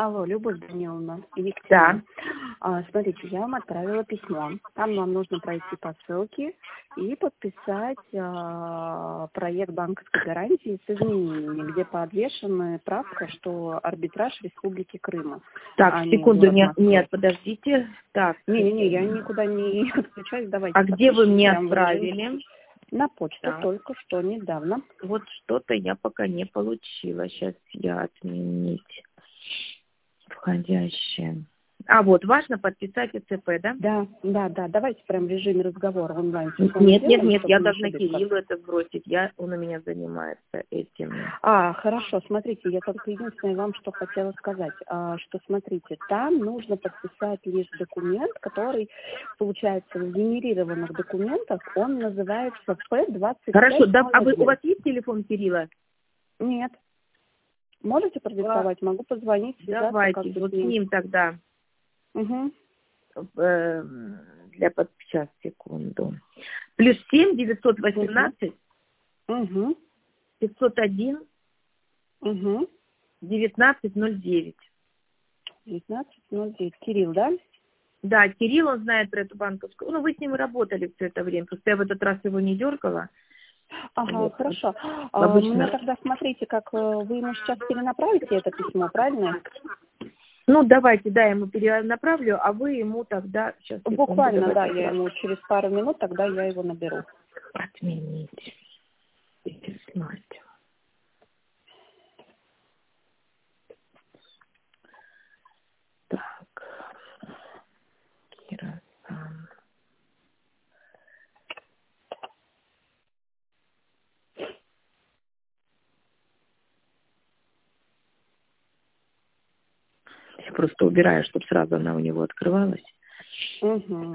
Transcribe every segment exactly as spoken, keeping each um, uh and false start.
Алло, Любовь Даниловна, Да. Екатерина. А, смотрите, я вам отправила письмо. Там вам нужно пройти по ссылке и подписать а, проект банковской гарантии с изменениями, где подвешена правка, что арбитраж Республики Крыма. Так, а не секунду, город нет, Москвы. нет, подождите. Так. Не-не-не, я никуда не отключаюсь. Давайте А где вы подпишем мне прямо в режиме. отправили? На почту Так. только что недавно. Вот что-то я пока не получила. Сейчас я отменить входящее. А вот, важно подписать ИЦП, да? Да, да, да. Давайте прям в режиме разговора онлайн. всё с Нет, вами нет, сделаем, нет, чтобы я не должна ошибиться. Кириллу это сбросить. Я, он у меня занимается этим. А, хорошо, смотрите, я только единственное вам что хотела сказать, а, что смотрите, там нужно подписать лишь документ, который, получается, в генерированных документах, он называется П двадцать пять. Хорошо, да, а вы, у вас есть телефон Кирилла? Нет. Можете продиктовать? Могу позвонить, связаться. Давайте, как бы вот с с ним. ним тогда. Угу. Э, для под... Сейчас, секунду. Плюс семь девятьсот восемнадцать Угу. пятьсот один Угу. девятнадцать ноль девять. девятнадцать ноль девять. Кирилл, да? Да, Кирилл, он знает про эту банковскую. Ну, вы с ним и работали все это время. Просто я в этот раз его не дергала. Ага, Вот. хорошо. А, Обычно. мне тогда смотрите, как э, вы ему сейчас перенаправите это письмо, правильно? Ну, давайте, да, я ему перенаправлю, а вы ему тогда... Сейчас, секунду, Буквально, да, давайте я сразу. ему через пару минут, тогда я его наберу. Отменить. Переслать. Так. Кира. ам. Я просто убираю, чтобы сразу она у него открывалась. Угу.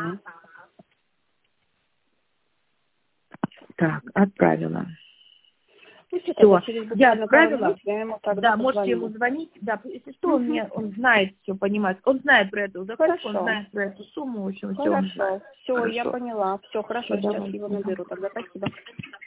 Так, отправила. Ну, все, Все, тогда через я буквально пару отправила. минут я ему тогда Да, можете позвоню. ему звонить. Да, если что, он Угу. мне, он знает все, понимает. Он знает про эту закупку, он Хорошо. знает про эту сумму, в общем, все он Хорошо. знает. Все, я Хорошо. поняла. Все, хорошо, Всё, сейчас давай. его Мгм. наберу. Тогда спасибо.